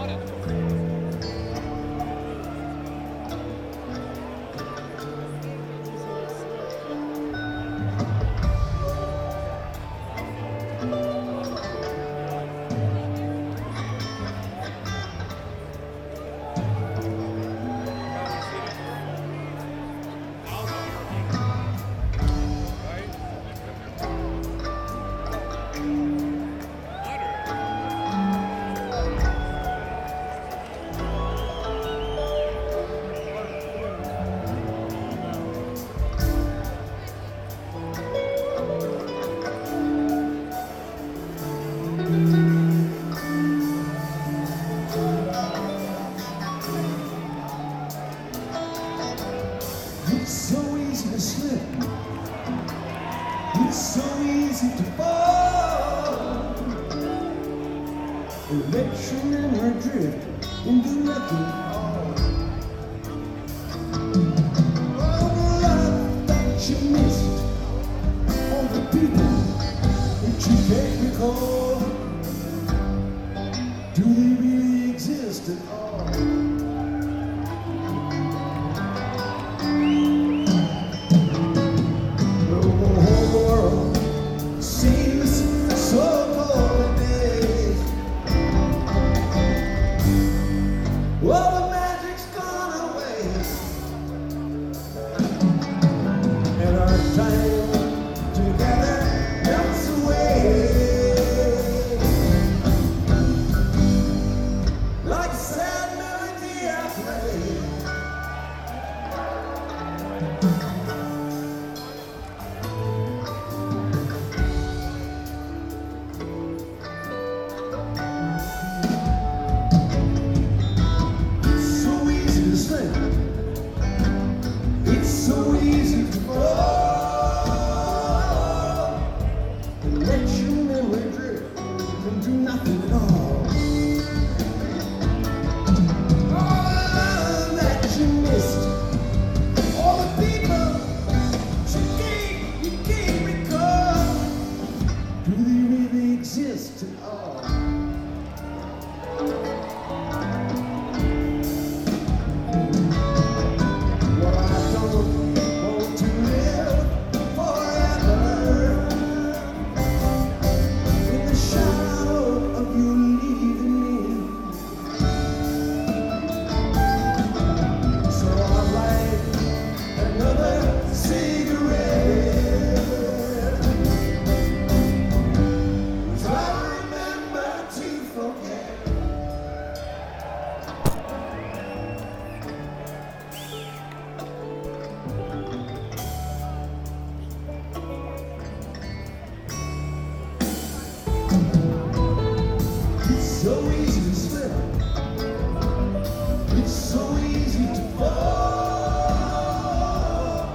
It's so easy to slip. It's so easy to fall. And let your memory drift and do nothing at all. All the love that you missed, all the people that you can't recall, do they really exist at all? Well, the magic's gone away, and our time together melts away like a sad melody I play. It's so easy to fall and let your memory drift and do nothing at all. All the love that you missed, all the people you can't recall, do they really exist at all? So easy to slip. It's so easy to fall.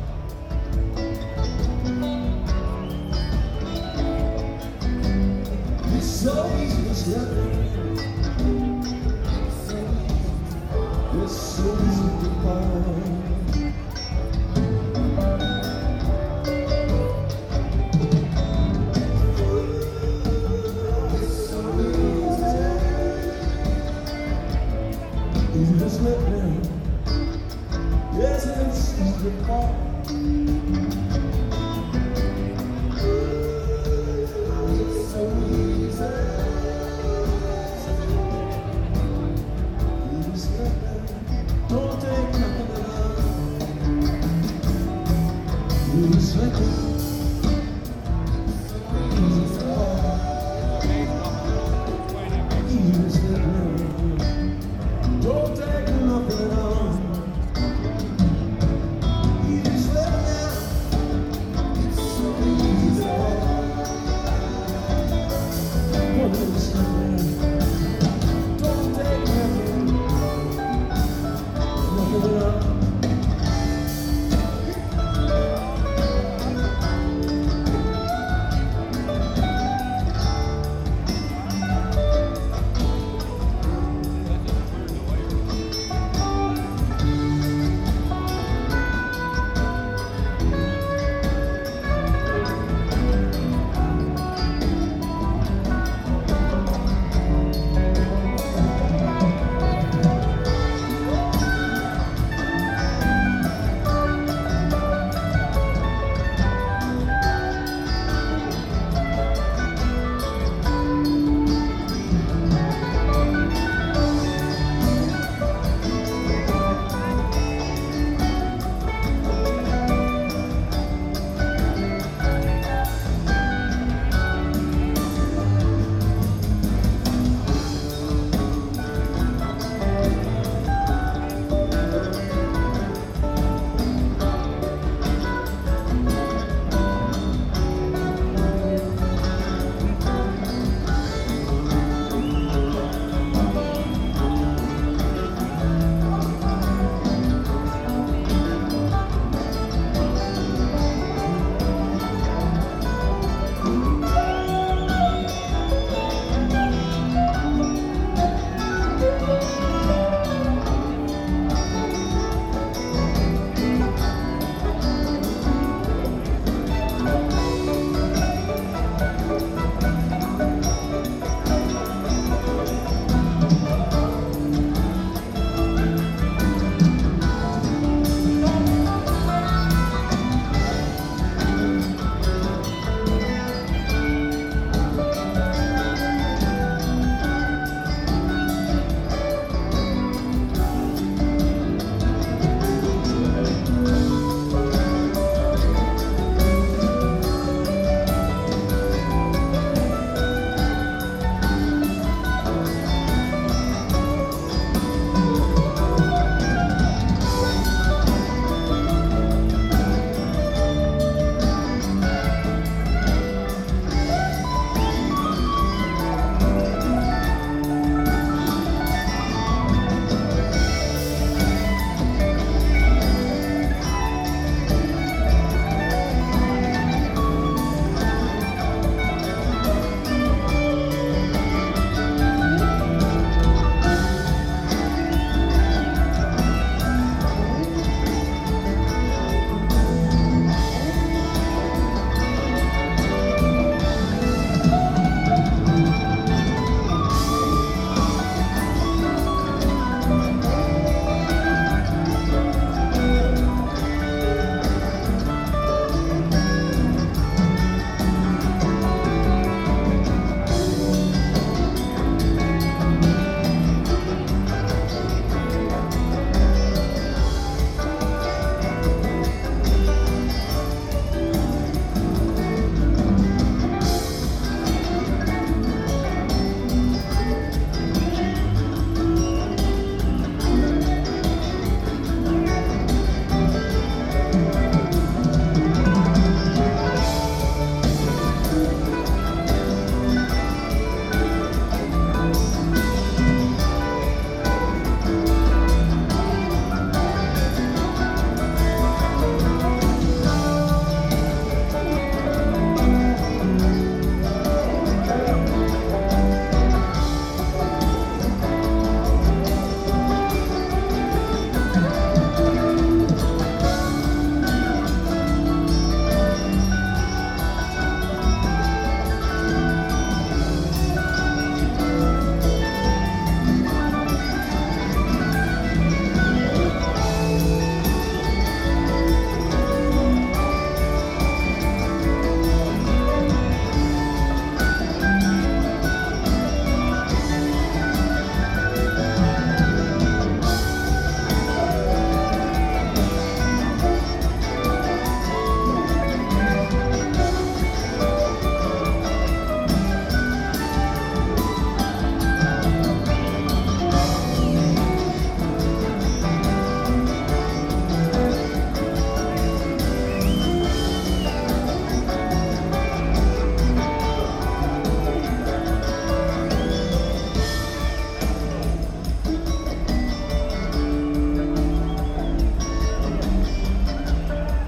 It's so easy to slip. It's so easy to fall. Easy to slip now. Yes, it's easy to fall. It's so easy. Easy to slip now. Don't take nothing at all. Easy to slip now. Easy to fall. Easy to slip now. Don't take nothing at all. You just